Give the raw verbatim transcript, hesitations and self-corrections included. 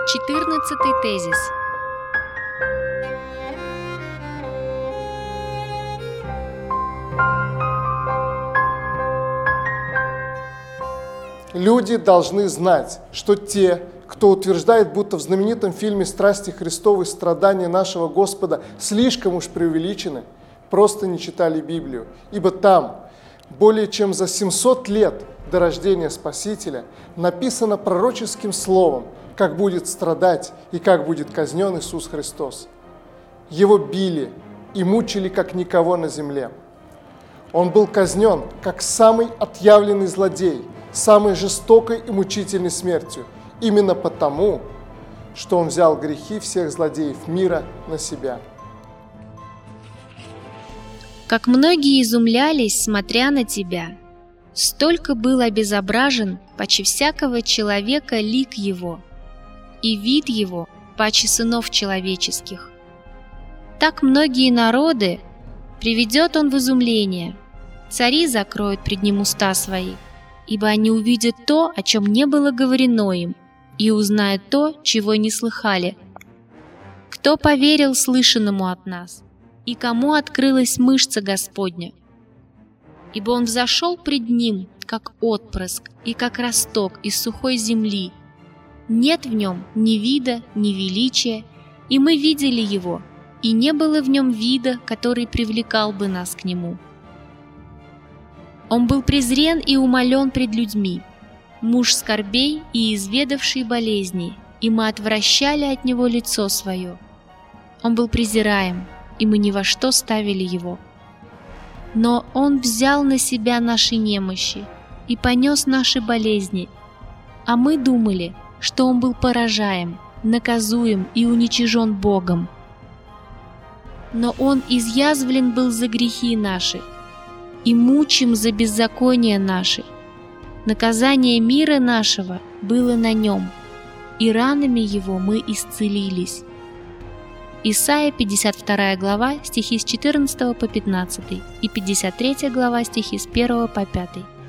Четырнадцатый тезис. Люди должны знать, что те, кто утверждает, будто в знаменитом фильме «Страсти Христовы» страдания нашего Господа слишком уж преувеличены, просто не читали Библию, ибо там, более чем за семьсот лет до рождения Спасителя, написано пророческим словом, как будет страдать и как будет казнен Иисус Христос. Его били и мучили, как никого на земле. Он был казнен, как самый отъявленный злодей, самой жестокой и мучительной смертью, именно потому, что он взял грехи всех злодеев мира на себя. Как многие изумлялись, смотря на тебя, столько был обезображен паче всякого человека лик его, и вид его паче сынов человеческих. Так многие народы приведет он в изумление, цари закроют пред ним уста свои, ибо они увидят то, о чем не было говорено им, и узнают то, чего не слыхали. Кто поверил слышанному от нас, и кому открылась мышца Господня? Ибо он взошел пред ним, как отпрыск и как росток из сухой земли. Нет в нем ни вида, ни величия, и мы видели его, и не было в нем вида, который привлекал бы нас к нему. Он был презрен и умолен пред людьми, муж скорбей и изведавший болезней, и мы отвращали от него лицо свое. Он был презираем, и мы ни во что ставили его. Но он взял на себя наши немощи и понес наши болезни, а мы думали, что он был поражаем, наказуем и уничижен Богом. Но он изъязвлен был за грехи наши, и мучим за беззакония наши. Наказание мира нашего было на нем, и ранами его мы исцелились. Исайя пятьдесят вторая глава, стихи с четырнадцатого по пятнадцатый, и пятьдесят третья глава, стихи с первого по пятый.